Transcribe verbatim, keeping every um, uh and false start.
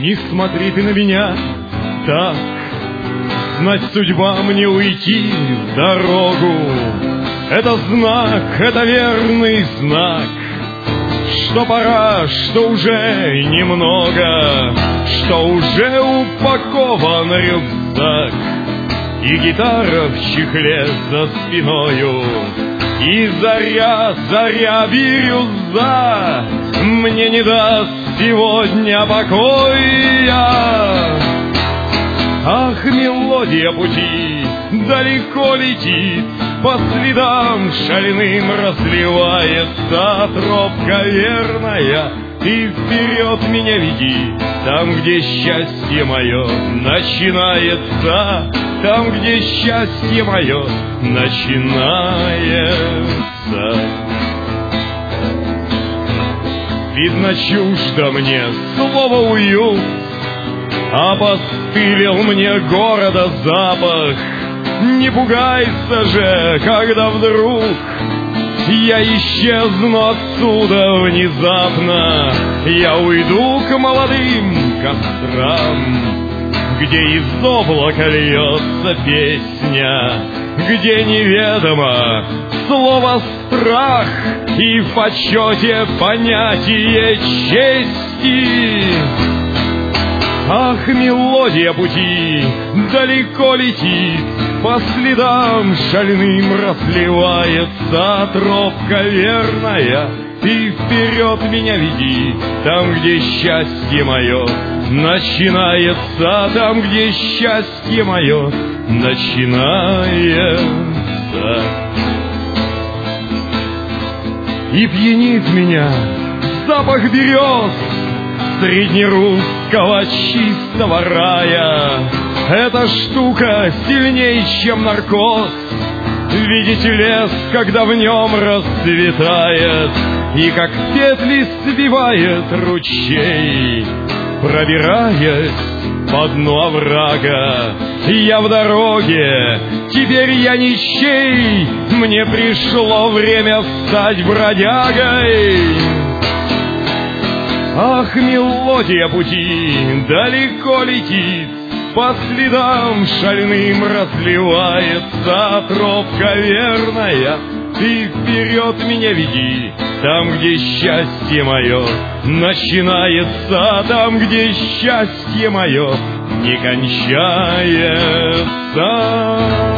не смотри ты на меня так. Знать судьба мне уйти в дорогу. Это знак, это верный знак, что пора, что уже немного, что уже упакован рюкзак, и гитара в чехле за спиною, и заря, заря бирюза мне не даст сегодня покоя. Ах, мелодия пути далеко летит, по следам шальным разливается тропка верная. Ты вперед меня веди, там, где счастье мое начинается, там, где счастье мое начинается. Видно, чуждо мне слово уют, опостылил мне города запах. Не пугайся же, когда вдруг я исчезну отсюда внезапно. Я уйду к молодым кострам, где из облака льется песня, где неведомо слово страх и в почете понятие чести. Ах, мелодия пути далеко летит, по следам шальным разливается тропка верная. Ты вперед меня веди, там, где счастье мое начинается, там, где счастье мое начинается. И пьянит меня запах берез среднерусского чистого рая. Эта штука сильнее, чем наркоз. Видеть лес, когда в нем расцветает, и как петли свивает ручей, пробираясь по дну оврага. Я в дороге, теперь я ничей, мне пришло время стать бродягой. Ах, мелодия пути далеко летит, по следам шальным разливается тропка верная. Ты вперед меня веди, там, где счастье мое начинается, там, где счастье мое не кончается.